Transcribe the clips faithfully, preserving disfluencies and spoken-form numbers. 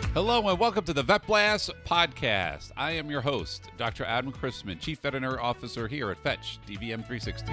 Hello and welcome to the Vet Blast podcast. I am your host, Doctor Adam Chrisman, Chief Veterinary Officer here at Fetch D V M three sixty.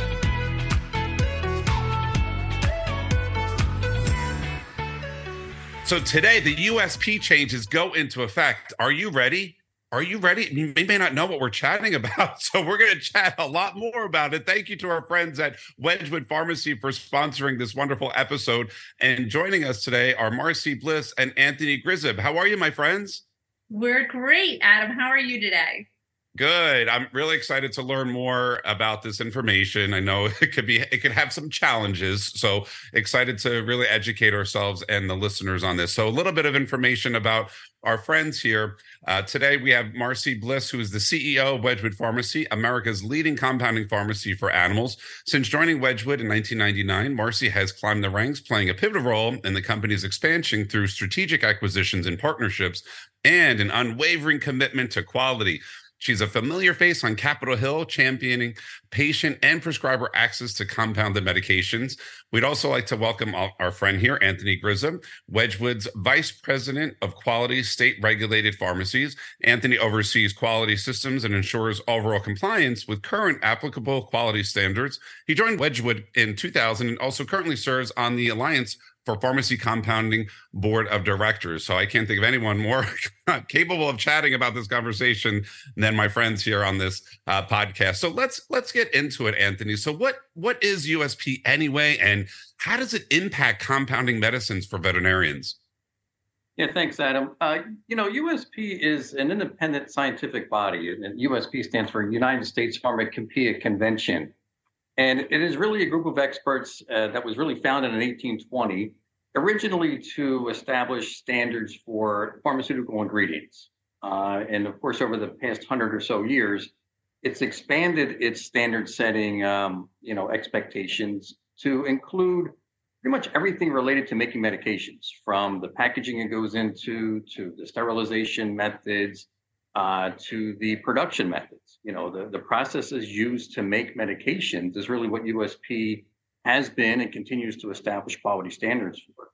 So today, the U S P changes go into effect. Are you ready? Are you ready? You may not know what we're chatting about, so we're going to chat a lot more about it. Thank you to our friends at Wedgwood Pharmacy for sponsoring this wonderful episode. And joining us today are Marcy Bliss and Anthony Grizib. How are you, my friends? We're great, Adam. How are you today? Good. I'm really excited to learn more about this information. I know it could be, it could have some challenges. So excited to really educate ourselves and the listeners on this. So a little bit of information about our friends here. Uh, today we have Marcy Bliss, who is the C E O of Wedgwood Pharmacy, America's leading compounding pharmacy for animals. Since joining Wedgwood in nineteen ninety-nine, Marcy has climbed the ranks, playing a pivotal role in the company's expansion through strategic acquisitions and partnerships and an unwavering commitment to quality. She's a familiar face on Capitol Hill, championing patient and prescriber access to compounded medications. We'd also like to welcome our friend here, Anthony Grizib, Wedgwood's Vice President of Quality State Regulated Pharmacies. Anthony oversees quality systems and ensures overall compliance with current applicable quality standards. He joined Wedgwood in two thousand and also currently serves on the Alliance for Pharmacy Compounding Board of Directors. So I can't think of anyone more capable of chatting about this conversation than my friends here on this uh, podcast. So let's let's get into it, Anthony. So what what is U S P anyway, and how does it impact compounding medicines for veterinarians? Yeah, thanks, Adam. Uh, you know, U S P is an independent scientific body, and U S P stands for United States Pharmacopoeia Convention. And it is really a group of experts uh, that was really founded in eighteen twenty, originally to establish standards for pharmaceutical ingredients. Uh, and of course, over the past hundred or so years, it's expanded its standard setting, um, you know, expectations to include pretty much everything related to making medications, from the packaging it goes into, to the sterilization methods, uh, to the production methods. You know, the, the processes used to make medications is really what U S P has been and continues to establish quality standards for.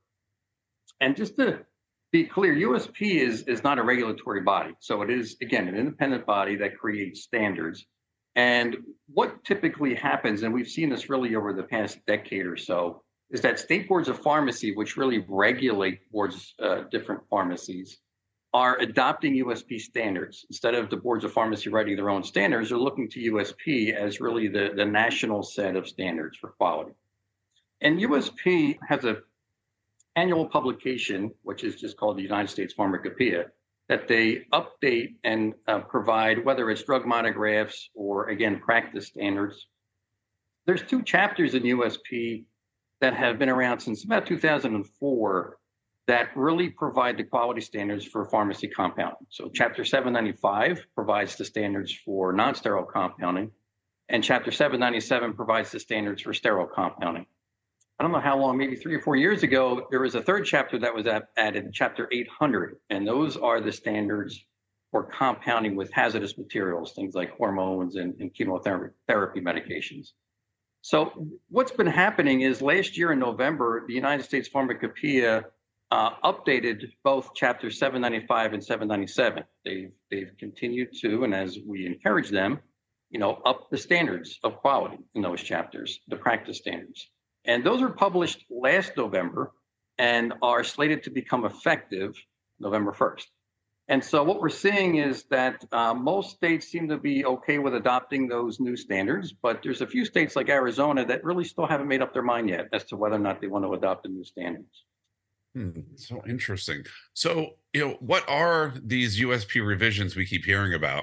And just to be clear, U S P is, is not a regulatory body. So it is, again, an independent body that creates standards. And what typically happens, and we've seen this really over the past decade or so, is that state boards of pharmacy, which really regulate boards, uh, different pharmacies, are adopting U S P standards. Instead of the boards of pharmacy writing their own standards, they're looking to U S P as really the, the national set of standards for quality. And U S P has an annual publication, which is just called the United States Pharmacopoeia, that they update and uh, provide, whether it's drug monographs or, again, practice standards. There's two chapters in U S P that have been around since about two thousand four that really provide the quality standards for pharmacy compounding. So Chapter seven ninety-five provides the standards for non-sterile compounding, and Chapter seven ninety-seven provides the standards for sterile compounding. I don't know how long, maybe three or four years ago, there was a third chapter that was added, Chapter eight hundred, and those are the standards for compounding with hazardous materials, things like hormones and, and chemotherapy therapy medications. So what's been happening is last year in November, the United States Pharmacopoeia Uh, updated both Chapter seven ninety-five and seven ninety-seven. They've they've continued to, and as we encourage them, you know, up the standards of quality in those chapters, the practice standards. And those were published last November and are slated to become effective November first. And so what we're seeing is that uh, most states seem to be okay with adopting those new standards, but there's a few states like Arizona that really still haven't made up their mind yet as to whether or not they want to adopt the new standards. Hmm, so interesting. So, you know, what are these U S P revisions we keep hearing about?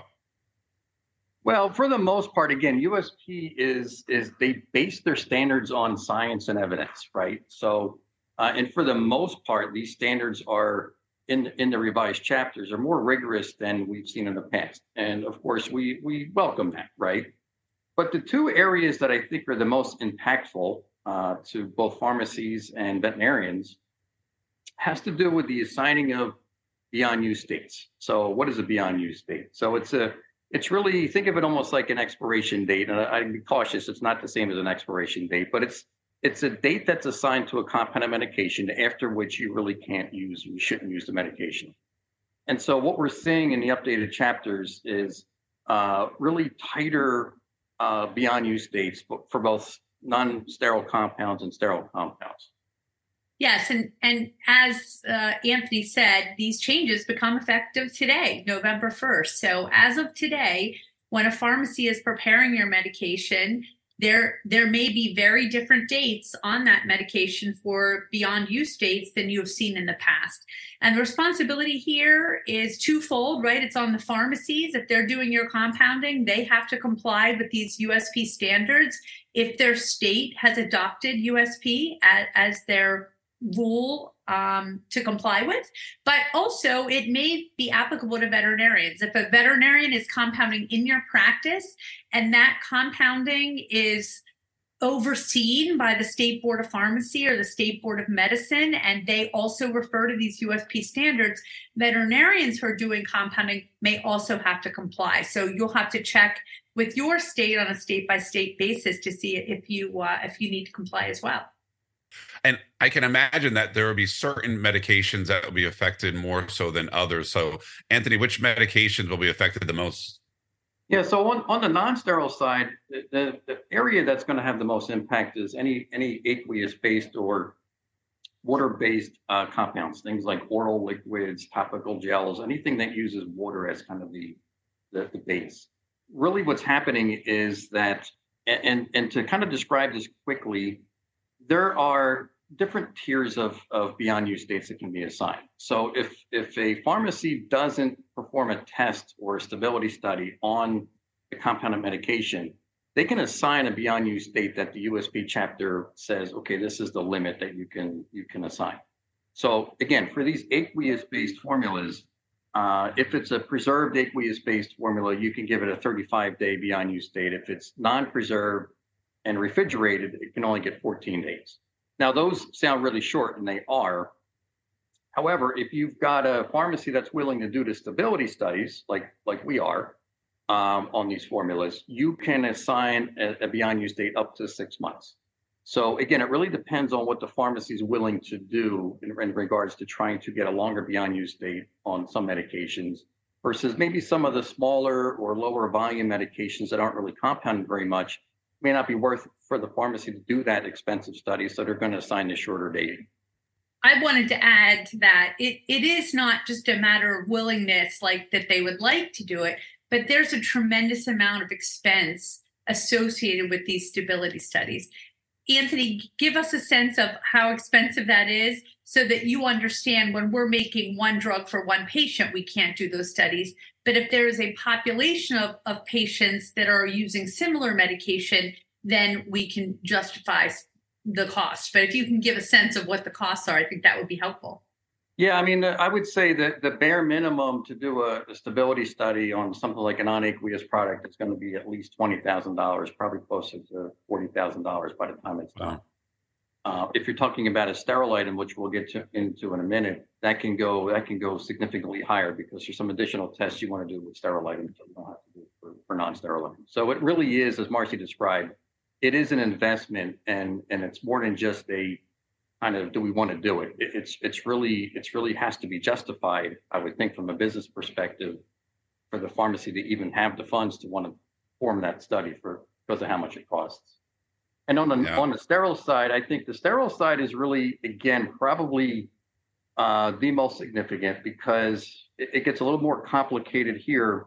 Well, for the most part, again, U S P is is they base their standards on science and evidence, right? So, uh, and for the most part, these standards are in in the revised chapters are more rigorous than we've seen in the past, and of course, we we welcome that, right? But the two areas that I think are the most impactful uh, to both pharmacies and veterinarians has to do with the assigning of beyond use dates. So what is a beyond use date? So it's a, it's really, think of it almost like an expiration date. And I, I'd be cautious, it's not the same as an expiration date, but it's It's a date that's assigned to a compounded medication after which you really can't use, you shouldn't use the medication. And so what we're seeing in the updated chapters is uh, really tighter uh, beyond use dates for both non-sterile compounds and sterile compounds. Yes, and and as uh, Anthony said, these changes become effective today, November first. So as of today, when a pharmacy is preparing your medication, there there may be very different dates on that medication for beyond use dates than you have seen in the past. And the responsibility here is twofold, right? It's on the pharmacies. If they're doing your compounding, they have to comply with these U S P standards. If their state has adopted U S P as, as their rule um, to comply with, but also it may be applicable to veterinarians. If a veterinarian is compounding in your practice and that compounding is overseen by the State Board of Pharmacy or the State Board of Medicine, and they also refer to these U S P standards, veterinarians who are doing compounding may also have to comply. So you'll have to check with your state on a state-by-state basis to see if you uh, if you need to comply as well. And I can imagine that there will be certain medications that will be affected more so than others. So, Anthony, which medications will be affected the most? Yeah, so on, on the non-sterile side, the, the, the area that's going to have the most impact is any any aqueous-based or water-based uh, compounds, things like oral liquids, topical gels, anything that uses water as kind of the, the, the base. Really what's happening is that, and, and to kind of describe this quickly, there are different tiers of, of beyond use dates that can be assigned. So if, if a pharmacy doesn't perform a test or a stability study on the compounded medication, they can assign a beyond use date that the U S P chapter says, okay, this is the limit that you can you can assign. So again, for these aqueous-based formulas, uh, if it's a preserved aqueous-based formula, you can give it a thirty-five day beyond use date. If it's non-preserved and refrigerated, it can only get fourteen days. Now, those sound really short, and they are. However, if you've got a pharmacy that's willing to do the stability studies, like, like we are um, on these formulas, you can assign a, a beyond use date up to six months. So again, it really depends on what the pharmacy is willing to do in, in regards to trying to get a longer beyond use date on some medications versus maybe some of the smaller or lower volume medications that aren't really compounded very much. May not be worth for the pharmacy to do that expensive study, so they're going to assign the shorter dating. I wanted to add that it, it is not just a matter of willingness, like that they would like to do it, but there's a tremendous amount of expense associated with these stability studies. Anthony, give us a sense of how expensive that is so that you understand when we're making one drug for one patient, we can't do those studies. But if there is a population of, of patients that are using similar medication, then we can justify the cost. But if you can give a sense of what the costs are, I think that would be helpful. Yeah, I mean, I would say that the bare minimum to do a, a stability study on something like a non-aqueous product is going to be at least twenty thousand dollars, probably closer to forty thousand dollars by the time it's done. Uh, if you're talking about a sterile item, which we'll get to, into in a minute, that can go that can go significantly higher because there's some additional tests you want to do with sterile items that you don't have to do for, for non-sterile items. So it really is, as Marcy described, it is an investment, and and it's more than just a kind of do we want to do it. it it's it's really it's really has to be justified, I would think, from a business perspective, for the pharmacy to even have the funds to want to perform that study for because of how much it costs. And on the yeah. on the sterile side, I think the sterile side is really, again, probably uh, the most significant because it, it gets a little more complicated here.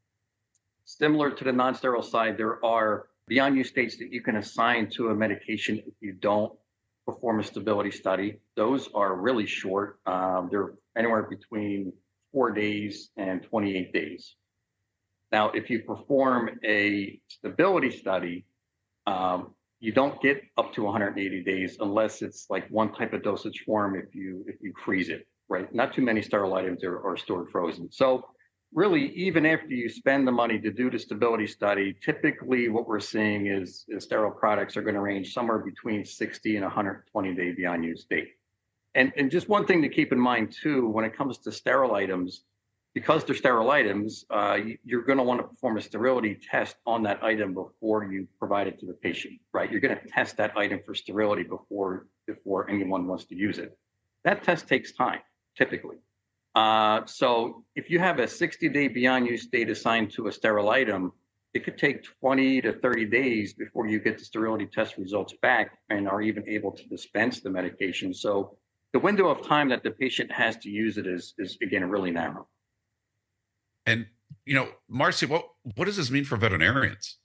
Similar to the non-sterile side, there are beyond use dates that you can assign to a medication if you don't perform a stability study. Those are really short. Um, they're anywhere between four days and twenty-eight days. Now, if you perform a stability study, um, you don't get up to one hundred eighty days unless it's like one type of dosage form if you if you freeze it, right? Not too many sterile items are, are stored frozen. So really, even after you spend the money to do the stability study, typically what we're seeing is, is sterile products are going to range somewhere between sixty and one hundred twenty day beyond use date. And, and just one thing to keep in mind too, when it comes to sterile items, because they're sterile items, uh, you're going to want to perform a sterility test on that item before you provide it to the patient, right? You're going to test that item for sterility before before anyone wants to use it. That test takes time, typically. Uh, so if you have a sixty-day beyond use date assigned to a sterile item, it could take twenty to thirty days before you get the sterility test results back and are even able to dispense the medication. So the window of time that the patient has to use it is, is again, really narrow. And, you know, Marcy, what, what does this mean for veterinarians?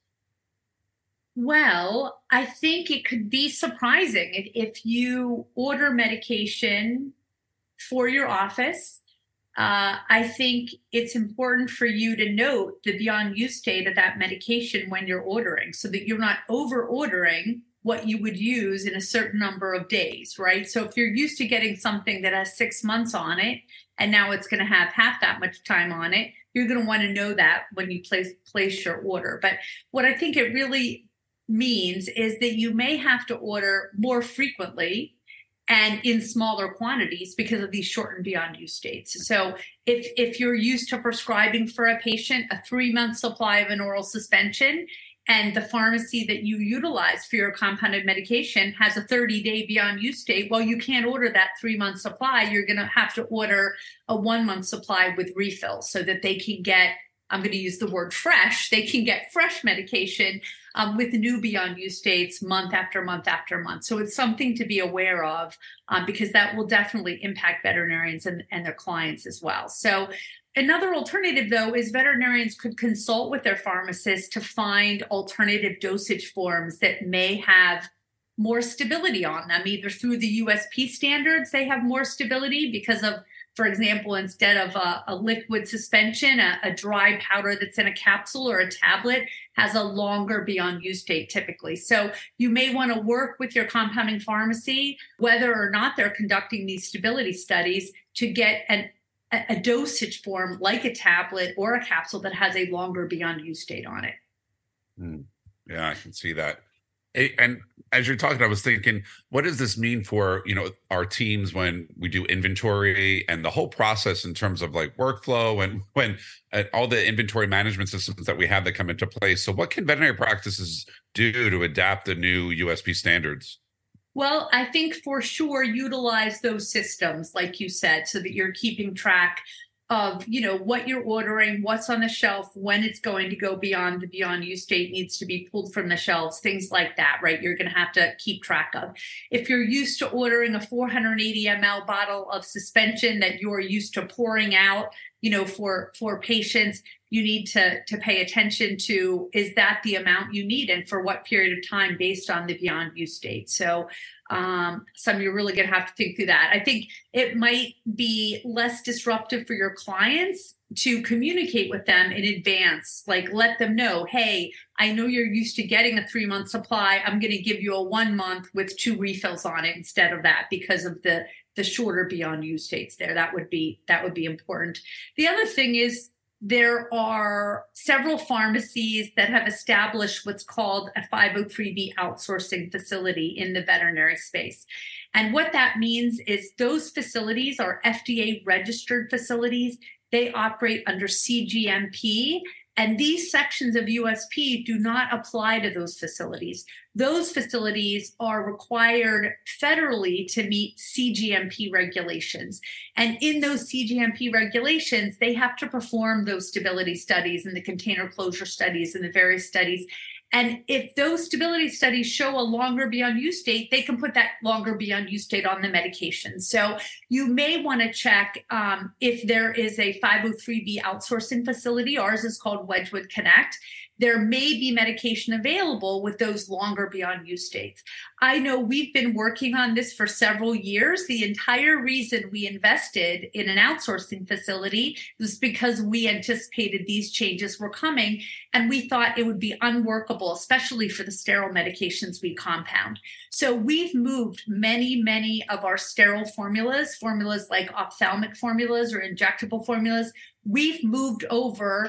Well, I think it could be surprising if, if you order medication for your office. Uh, I think it's important for you to note the beyond use date of that medication when you're ordering, so that you're not over ordering what you would use in a certain number of days, right? So if you're used to getting something that has six months on it, and now it's going to have half that much time on it, you're going to want to know that when you place place your order. But what I think it really means is that you may have to order more frequently and in smaller quantities because of these shortened beyond use dates. So if if you're used to prescribing for a patient a three-month supply of an oral suspension, and the pharmacy that you utilize for your compounded medication has a thirty-day beyond use date, well, you can't order that three-month supply. You're going to have to order a one-month supply with refills so that they can get, I'm going to use the word fresh, they can get fresh medication um, with new beyond use dates month after month after month. So it's something to be aware of um, because that will definitely impact veterinarians and, and their clients as well. So another alternative, though, is veterinarians could consult with their pharmacist to find alternative dosage forms that may have more stability on them, either through the U S P standards, they have more stability because of, for example, instead of a, a liquid suspension, a, a dry powder that's in a capsule or a tablet has a longer beyond use date typically. So you may want to work with your compounding pharmacy, whether or not they're conducting these stability studies, to get an a dosage form like a tablet or a capsule that has a longer beyond use date on it. Mm, yeah, I can see that. And as you're talking, I was thinking, what does this mean for, you know, our teams when we do inventory and the whole process in terms of like workflow and when uh, all the inventory management systems that we have that come into place? So what can veterinary practices do to adapt the new U S P standards? Well, I think for sure utilize those systems, like you said, so that you're keeping track of, you know, what you're ordering, what's on the shelf, when it's going to go beyond the beyond use date needs to be pulled from the shelves, things like that, right? You're going to have to keep track of. If you're used to ordering a four hundred eighty milliliter bottle of suspension that you're used to pouring out, you know, for, for patients, you need to, to pay attention to, is that the amount you need and for what period of time based on the beyond use date? So um, some you're really going to have to think through that. I think it might be less disruptive for your clients to communicate with them in advance, like let them know, hey, I know you're used to getting a three month supply. I'm going to give you a one month with two refills on it instead of that because of the, the shorter beyond use dates there. That would be, that would be important. The other thing is, there are several pharmacies that have established what's called a five oh three B outsourcing facility in the veterinary space. And what that means is those facilities are F D A registered facilities. They operate under C G M P, and these sections of U S P do not apply to those facilities. Those facilities are required federally to meet C G M P regulations. And in those C G M P regulations, they have to perform those stability studies and the container closure studies and the various studies. And if those stability studies show a longer beyond use date, they can put that longer beyond use date on the medication. So you may want to check um, if there is a five oh three B outsourcing facility. Ours is called Wedgwood Connect. There may be medication available with those longer beyond use dates. I know we've been working on this for several years. The entire reason we invested in an outsourcing facility was because we anticipated these changes were coming, and we thought it would be unworkable, especially for the sterile medications we compound. So we've moved many, many of our sterile formulas, formulas like ophthalmic formulas or injectable formulas, we've moved over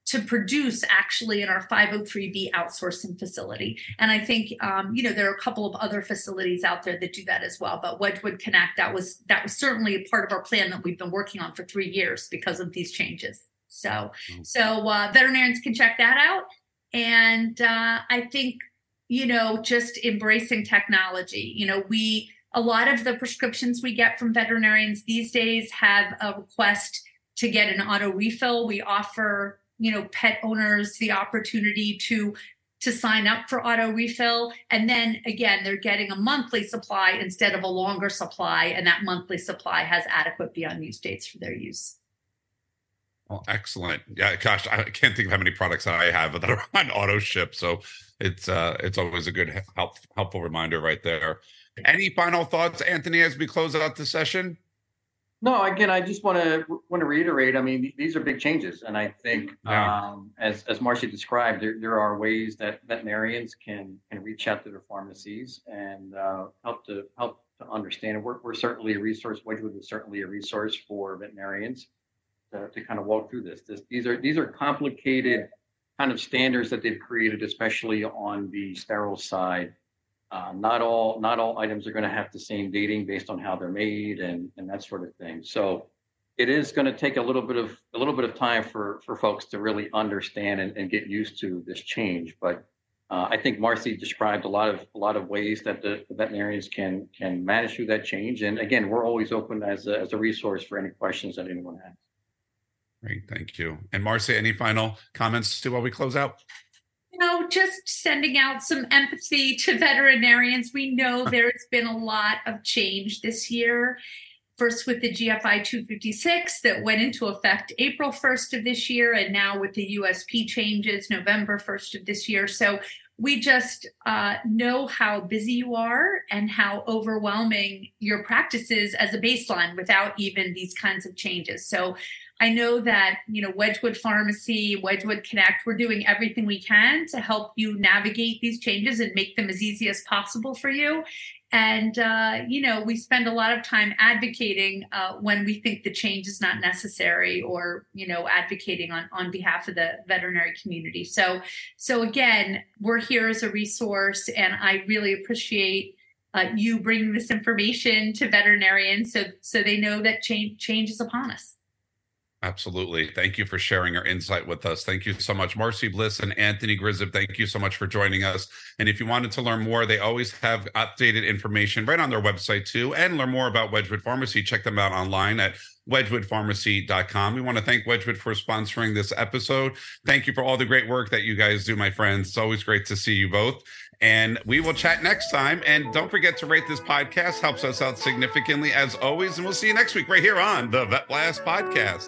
to produce actually in our five oh three B outsourcing facility. And I think, um, you know, there are a couple of other facilities out there that do that as well. But Wedgwood Connect, that was that was certainly a part of our plan that we've been working on for three years because of these changes. So, mm-hmm. so uh, veterinarians can check that out. And uh, I think, you know, just embracing technology. You know, we a lot of the prescriptions we get from veterinarians these days have a request to get an auto refill. We offer, you know, pet owners the opportunity to to sign up for auto refill. And then again, they're getting a monthly supply instead of a longer supply. And that monthly supply has adequate beyond use dates for their use. Well, excellent. Yeah, gosh, I can't think of how many products that I have that are on auto ship. So it's uh, it's always a good help, helpful reminder right there. Any final thoughts, Anthony, as we close out the session? No, again, I just want to want to reiterate. I mean, these are big changes, and I think, yeah. um, as as Marcy described, there there are ways that veterinarians can can reach out to their pharmacies and uh, help to help to understand. We're we're certainly a resource. Wedgwood is certainly a resource for veterinarians to, to kind of walk through this. this. These are these are complicated kind of standards that they've created, especially on the sterile side. Uh, not all not all items are going to have the same dating based on how they're made and, and that sort of thing. So it is going to take a little bit of a little bit of time for, for folks to really understand and, and get used to this change. But uh, I think Marcy described a lot of a lot of ways that the, the veterinarians can can manage through that change. And again, we're always open as a, as a resource for any questions that anyone has. Great, thank you. And Marcy, any final comments too while we close out? You know, just sending out some empathy to veterinarians. We know there's been a lot of change this year. First with the G F I two fifty-six that went into effect April first of this year, and now with the U S P changes November first of this year. So we just uh, know how busy you are and how overwhelming your practice is as a baseline without even these kinds of changes. So I know that, you know, Wedgwood Pharmacy, Wedgwood Connect, we're doing everything we can to help you navigate these changes and make them as easy as possible for you. And, uh, you know, we spend a lot of time advocating uh, when we think the change is not necessary or, you know, advocating on, on behalf of the veterinary community. So, so again, we're here as a resource, and I really appreciate uh, you bringing this information to veterinarians so, so they know that change, change is upon us. Absolutely. Thank you for sharing your insight with us. Thank you so much, Marcy Bliss and Anthony Grizib. Thank you so much for joining us. And if you wanted to learn more, they always have updated information right on their website too. And learn more about Wedgwood Pharmacy, check them out online at wedgwood pharmacy dot com. We want to thank Wedgwood for sponsoring this episode. Thank you for all the great work that you guys do, my friends. It's always great to see you both. And we will chat next time. And don't forget to rate this podcast. Helps us out significantly as always. And we'll see you next week right here on the Vet Blast Podcast.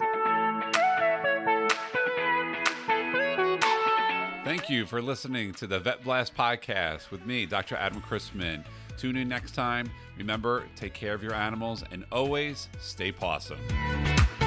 Thank you for listening to the Vet Blast Podcast with me, Doctor Adam Chrisman. Tune in next time. Remember, take care of your animals and always stay pawsome.